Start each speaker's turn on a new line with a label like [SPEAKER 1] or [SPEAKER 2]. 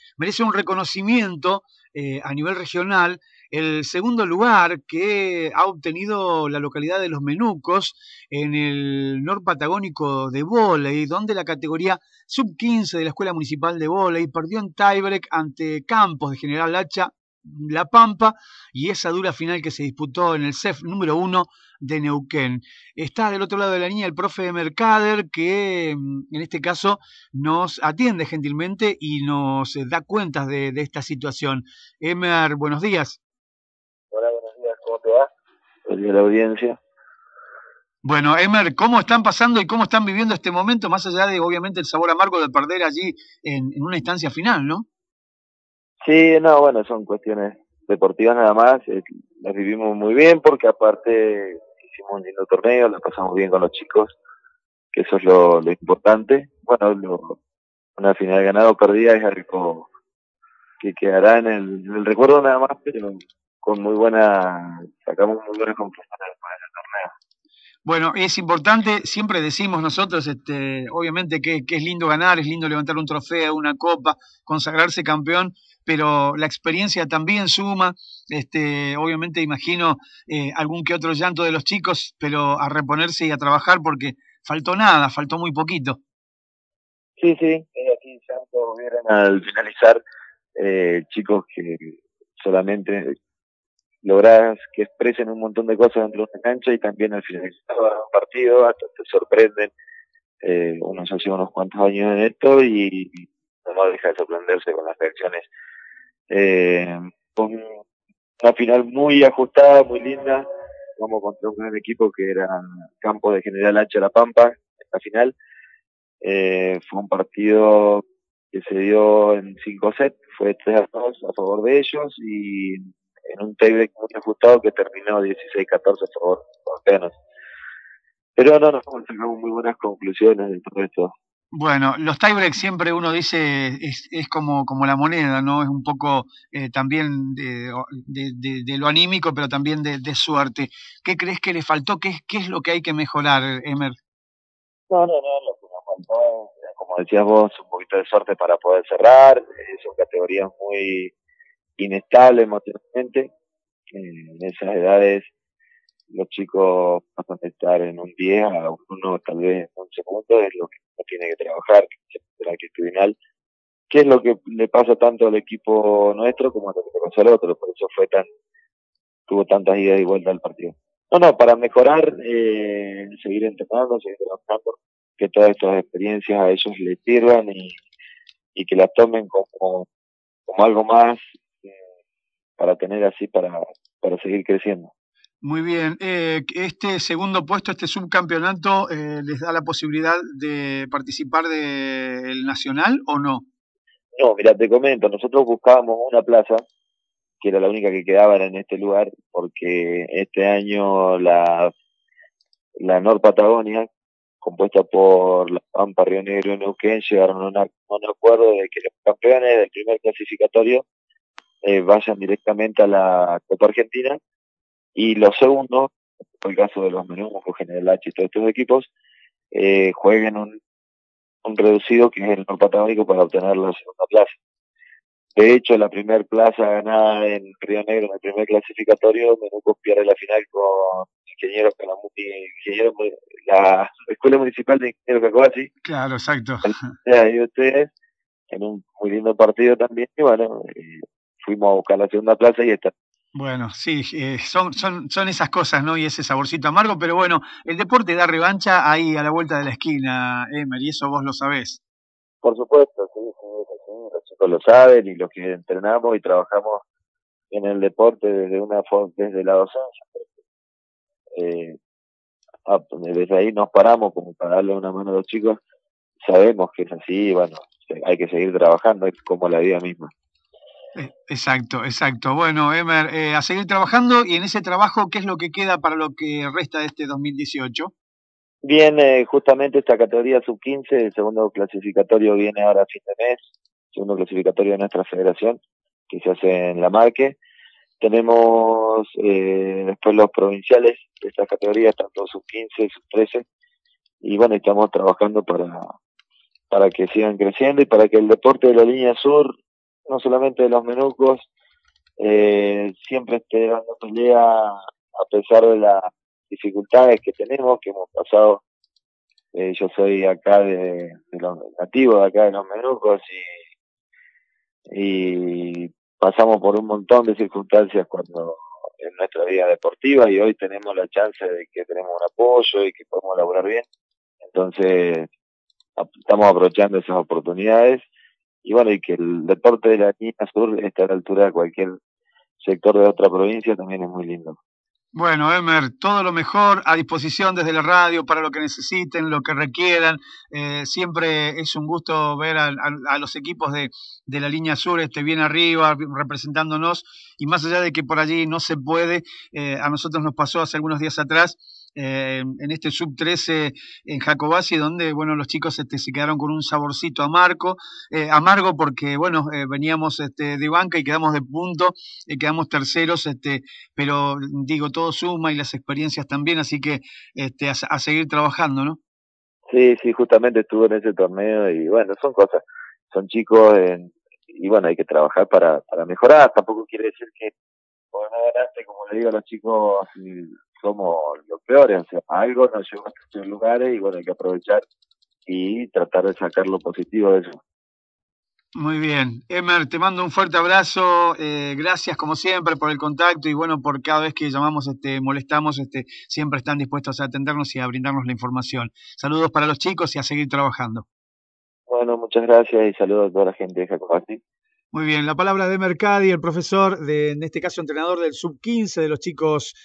[SPEAKER 1] merece un reconocimiento a nivel regional el segundo lugar que ha obtenido la localidad de Los Menucos en el Norpatagónico de vóley, donde la categoría sub-15 de la Escuela Municipal de Vóley perdió en tiebreak ante Campos de General Hacha, La Pampa, y esa dura final que se disputó en el CEF número 1 de Neuquén. Está del otro lado de la línea el profe Mercader, que en este caso nos atiende gentilmente y nos da cuentas de esta situación. Emer, buenos días.
[SPEAKER 2] Hola, buenos días, ¿cómo te va? Buenos días a la audiencia.
[SPEAKER 1] Bueno, Emer, ¿cómo están pasando y cómo están viviendo este momento, más allá de, obviamente, el sabor amargo de perder allí en una instancia final, ¿no?
[SPEAKER 2] Sí, no, bueno, son cuestiones deportivas nada más. Las vivimos muy bien porque aparte hicimos un lindo torneo, la pasamos bien con los chicos, que eso es lo importante. Bueno, una final ganada o perdida es algo que quedará en el recuerdo nada más, pero con sacamos muy buenas conclusiones después del torneo.
[SPEAKER 1] Bueno, es importante, siempre decimos nosotros, obviamente que es lindo ganar, es lindo levantar un trofeo, una copa, consagrarse campeón, pero la experiencia también suma. Obviamente imagino algún que otro llanto de los chicos, pero a reponerse y a trabajar porque faltó nada, faltó muy poquito.
[SPEAKER 2] Sí, sí, aquí ya todos vieron al finalizar, chicos que solamente lográs que expresen un montón de cosas dentro de una cancha y también al finalizar un partido hasta te sorprenden. Uno ya lleva unos cuantos años en esto y no deja de sorprenderse con las reacciones. Con una final muy ajustada, muy linda. Vamos contra un gran equipo que era Campo de General Hacha La Pampa en la final. Fue un partido que se dio en 5 sets, fue 3-2 a favor de ellos y en un tiebreak muy ajustado que terminó 16-14 a favor apenas. Pero no, nos sacamos muy buenas conclusiones de todo esto.
[SPEAKER 1] Bueno, los tiebreaks siempre uno dice es como la moneda, ¿no? Es un poco también de lo anímico, pero también de suerte. ¿Qué crees que le faltó? ¿Qué es lo que hay que mejorar, Emer?
[SPEAKER 2] No, lo que nos faltó, como decías vos, un poquito de suerte para poder cerrar. Son categorías muy inestables emocionalmente. En esas edades los chicos pasan de estar en un 10 a uno tal vez en 11 puntos, es lo que uno tiene que trabajar, que es la actitudinal, que es lo que le pasa tanto al equipo nuestro como a lo que le pasó al otro, por eso tuvo tantas idas y vueltas al partido. No, para mejorar, seguir entrenando, seguir trabajando, que todas estas experiencias a ellos les sirvan y que las tomen como algo más eh, para tener así, para seguir creciendo.
[SPEAKER 1] Muy bien. Este segundo puesto, este subcampeonato, ¿les da la posibilidad de participar del Nacional o no?
[SPEAKER 2] No, mira, te comento, nosotros buscábamos una plaza que era la única que quedaba en este lugar, porque este año la Nor Patagonia, compuesta por La Pampa, Río Negro y Neuquén, llegaron a un acuerdo de que los campeones del primer clasificatorio vayan directamente a la Copa Argentina y los segundos, por el caso de los Menucos, General H y todos estos equipos, jueguen un reducido que es el Nor Patagónico para obtener la segunda plaza. De hecho, la primera plaza ganada en Río Negro en el primer clasificatorio, Menuco pierde la final con la Escuela Municipal de Ingenieros Cacoasi.
[SPEAKER 1] Claro, exacto.
[SPEAKER 2] Y ustedes, en un muy lindo partido también, y bueno, fuimos a buscar la segunda plaza y está.
[SPEAKER 1] Bueno, sí, son esas cosas, ¿no? Y ese saborcito amargo, pero bueno, el deporte da revancha ahí a la vuelta de la esquina, Emer, y eso vos lo sabés.
[SPEAKER 2] Por supuesto, sí, los chicos lo saben y los que entrenamos y trabajamos en el deporte desde la docencia. Eh, Desde ahí nos paramos como para darle una mano a los chicos, sabemos que es así y bueno, hay que seguir trabajando, es como la vida misma.
[SPEAKER 1] Exacto, exacto. Bueno, Emer, a seguir trabajando y en ese trabajo, ¿qué es lo que queda para lo que resta de este 2018?
[SPEAKER 2] Bien, justamente esta categoría sub-15, el segundo clasificatorio viene ahora a fin de mes, segundo clasificatorio de nuestra federación, que se hace en La Marque. Tenemos después los provinciales de estas categorías, tanto sub-15, sub-13, y bueno, estamos trabajando para que sigan creciendo y para que el deporte de la línea sur no solamente de los menucos, siempre esté dando pelea a pesar de las dificultades que tenemos, que hemos pasado. Yo soy acá de los nativos de acá de los menucos y pasamos por un montón de circunstancias cuando en nuestra vida deportiva y hoy tenemos la chance de que tenemos un apoyo y que podemos laburar bien. Entonces, estamos aprovechando esas oportunidades y bueno, y que el deporte de la Línea Sur esté a la altura de cualquier sector de otra provincia también es muy lindo.
[SPEAKER 1] Bueno, Emer, todo lo mejor a disposición desde la radio para lo que necesiten, lo que requieran. Siempre es un gusto ver a los equipos de la línea sur bien arriba, representándonos, y más allá de que por allí no se puede, a nosotros nos pasó hace algunos días atrás. En este sub-13 en Jacobasi, donde bueno, los chicos se quedaron con un saborcito amargo porque bueno, veníamos de banca y quedamos de punto, quedamos terceros, pero digo, todo suma y las experiencias también, así que a seguir trabajando, ¿no?
[SPEAKER 2] Sí, sí, justamente estuve en ese torneo y bueno, son cosas, son chicos y bueno, hay que trabajar para mejorar. Tampoco quiere decir que por no ganaste, como le digo a los chicos, somos los peores. O sea, algo nos lleva a estos lugares y bueno, hay que aprovechar y tratar de sacar lo positivo de eso.
[SPEAKER 1] Muy bien. Emer, te mando un fuerte abrazo, gracias como siempre por el contacto y bueno, por cada vez que llamamos, molestamos, siempre están dispuestos a atendernos y a brindarnos la información. Saludos para los chicos y a seguir trabajando.
[SPEAKER 2] Bueno, muchas gracias y saludos a toda la gente de Jacobasi.
[SPEAKER 1] Muy bien, la palabra de Mercadi, el profesor, en este caso entrenador del sub-15 de los chicos